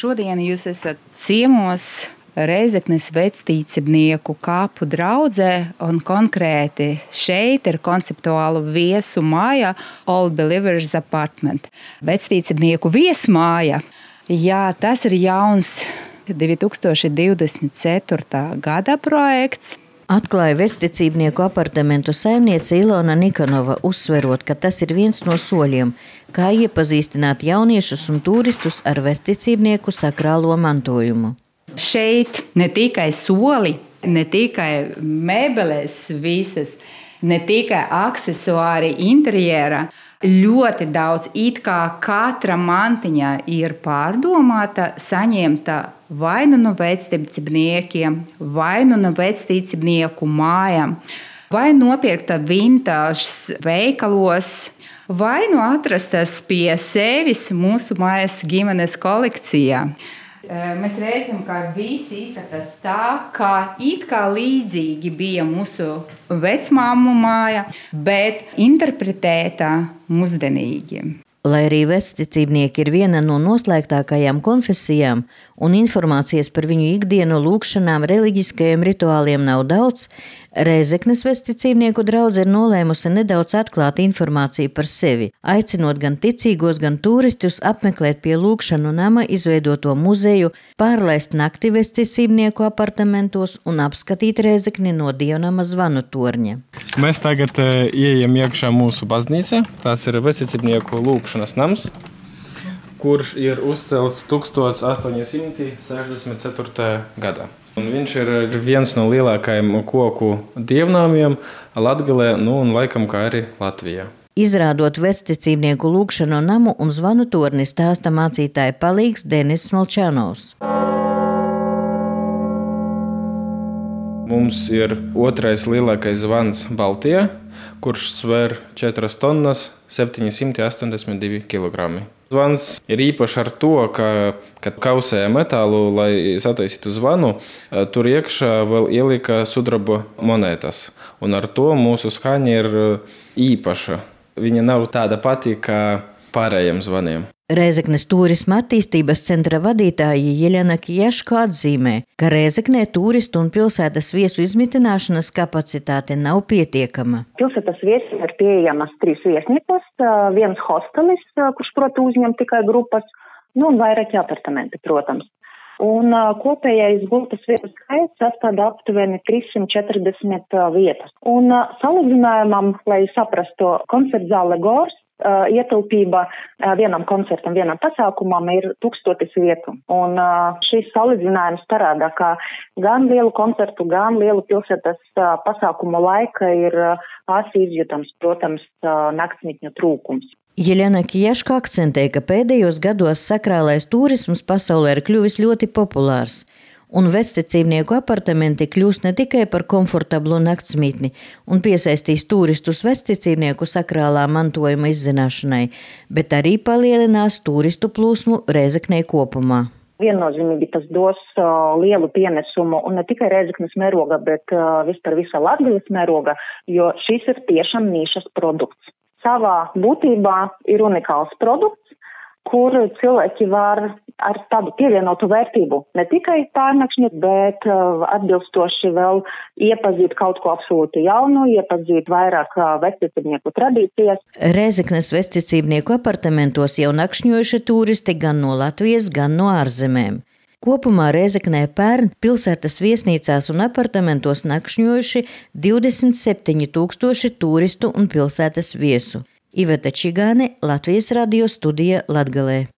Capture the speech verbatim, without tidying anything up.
šodien jūs esat ciemos Rēzeknes vectīcibnieku kapu draudzē, un konkrēti šeit ir konceptuālu viesu māja Old Believers Apartment. Vectīcibnieku viesmāja, jā, tas ir jauns divi tūkstoši divdesmit ceturtā gada projekts. Atklāja vecticībnieku apartamentu saimniece Ilona Nikanova, uzsverot, ka tas ir viens no soļiem, kā iepazīstināt jauniešus un turistus ar vecticībnieku sakrālo mantojumu. Šeit ne tikai soli, ne tikai mēbeles visas, ne tikai aksesuāri interjera, ļoti daudz, it kā katra mantiņa ir pārdomāta, saņemta vai nu no vecticībniekiem, vai nu no vecticībnieku mājām, vai nopirkta vintāžas veikalos, vai nu atrastas pie sevis mūsu mājas ģimenes kolekcijā. Mēs redzam, ka visi izskatās tā, kā it kā līdzīgi bija mūsu vecmāmu māja, bet interpretēta mūsdienīgi. Lai arī vecticībnieki ir viena no noslēgtākajām konfesijām un informācijas par viņu ikdienu lūgšanām, reliģiskajiem rituāliem nav daudz, Rēzeknes vecticībnieku draudze ir nolēmusi nedaudz atklāt informāciju par sevi, aicinot gan ticīgos, gan turistus apmeklēt pie lūgšanu nama izveidoto muzeju, pārlaist nakti vecticībnieku apartamentos un apskatīt Rēzekni no dievnama zvanu torņa. Mēs tagad e, ieejam iekšā mūsu baznīca. Tas ir vecticībnieku lūgšanas nams, kurš ir uzcelts tūkstoš astoņi simti sešdesmit ceturtajā gadā. Un viņš ir viens no lielākajiem koku dievnāmiem Latgalē, nu un laikam kā arī Latvijā. Izrādot vecticībnieku lūgšanu namu un zvanu torni, stāsta mācītāja palīgs Denis Molčanovs. Mums ir otrais lielākais zvans Baltijā, kurš sver četras tonnas septiņsimt astoņdesmit divi kilogrami. Zvans ir īpašs ar to, ka, kad kausēja metālu, lai sataisītu zvanu, tur iekšā vēl ielika sudraba monētas. Un ar to mūsu skaņa ir īpaša. Viņa nav tāda pati kā pārējiem zvaniem. Rēzeknes turisma attīstības centra vadītāja Jeļena Kijaško atzīmē, ka Rēzeknē turistu un pilsētas viesu izmitināšanas kapacitāte nav pietiekama. Pilsētas viesiem ir pieejamas trīs viesnīcas, viens hostelis, kurš, protams, uzņem tikai grupas, nu un vairāki apartamenti, protams. Un kopējais gultas vietu skaits sastāv aptuveni trīssimt četrdesmit vietas. Un salīdzinājumam, lai saprastu, koncertzāle Gors, ietilpība vienam koncertam, vienam pasākumam ir tūkstotis vietu. Un šis salīdzinājums parāda, ka gan lielu koncertu, gan lielu pilsētas pasākumu laika ir asi izjutams, protams, naktsmītņu trūkums. Jeļena Kijaško akcentē, ka pēdējos gados sakrālais turisms pasaulē ir kļuvis ļoti populārs. Un vecticībnieku apartamenti kļūst ne tikai par komfortablu naktsmītni un piesaistīs turistus vecticībnieku sakrālā mantojuma izzināšanai, bet arī palielinās turistu plūsmu Rēzeknē kopumā. Viennozīmīgi tas dos uh, lielu pienesumu un ne tikai Rēzeknes mēroga, bet uh, vispār visa Latgales mēroga, jo šis ir tiešām nišas produkts. Savā būtībā ir unikāls produkts, kur cilvēki var ar tādu pievienotu vērtību ne tikai pārnakšņi, bet uh, atbilstoši vēl iepazīt kaut ko absolūti jaunu, iepazīt vairāk uh, vecticībnieku tradīcijas. Rēzeknes vecticībnieku apartamentos jau nakšņojuši turisti gan no Latvijas, gan no ārzemēm. Kopumā Rēzeknē pērn pilsētas viesnīcās un apartamentos nakšņojuši divdesmit septiņi tūkstoši turistu un pilsētas viesu. Iveta Čigāne, Latvijas radio studija Latgalē.